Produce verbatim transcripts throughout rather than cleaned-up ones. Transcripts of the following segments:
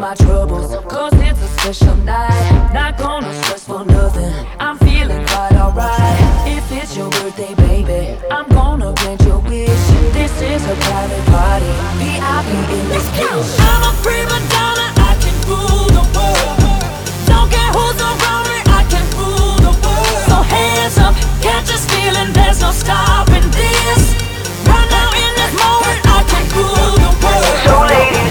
my troubles, cause it's a special night. Not gonna stress for nothing, I'm feeling quite alright. If it's your birthday, baby, I'm gonna grant your wish. This is a private party, V I P in this bitch. I'm a prima donna, I can rule the world. Don't care who's around me, I can rule the world. So hands up, catch this feeling, there's no stopping this. Right now in this moment, I can rule the world. So ladies,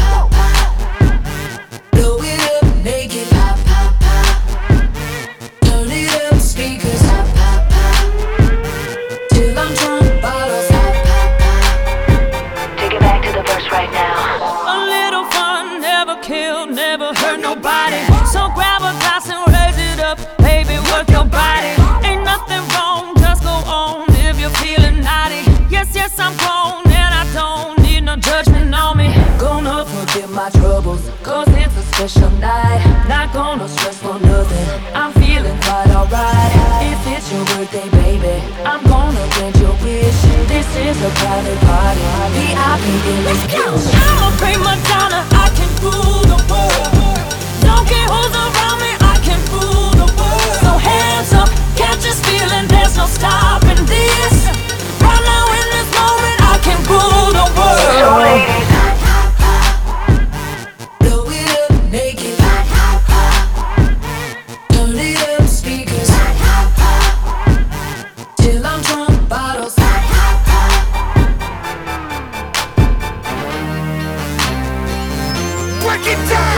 blow it up, make it pop, pop, pop. Turn it up, speakers, pop, pop, pop. Till I'm drunk, bottles, pop, pop, pop. Take it back to the verse right now. A little fun, never killed, never hurt nobody. So grab a glass and raise it up, baby, work your body. Ain't nothing wrong, just go on if you're feeling naughty. Yes, yes, I'm grown and I don't need no judgment on me. Gonna forget my troubles, cause it's a special night. Not gonna stress for nothing, I'm feeling quite alright. If it's your birthday, baby, I'm gonna grant your wish. This is a private party, V I P in this bitch. I'm a prima donna, I can rule the world. Don't care who's around me, I can rule the world. So hands up, catch this feeling, there's no stopping this. Right now in this moment, I can rule the world. So ladies, blow it up, make it pop, pop, pop. Turn it up, speakers, pop, pop, pop. Till I'm drunk, bottles, pop, pop, pop. Break it down.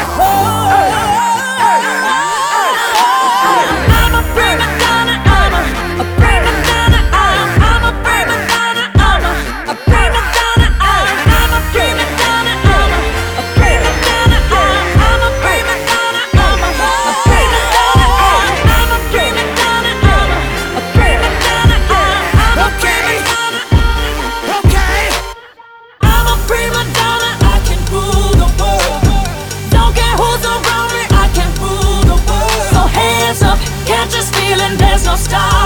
I'm a prima donna, I'm a, a prima donna, I'm, I'm a prima donna, I'm a, a prima donna, I'm, I'm a prima donna, I'm a, a prima donna, I'm, I'm a prima donna, I'm a, a prima donna, I'm, I'm a prima donna, I'm a, a prima donna, I'm, I'm a prima donna. Okay, I'm a prima donna, I can rule the world. Don't care who's around me, I can rule the world. So hands up, catch this feeling, there's no stop.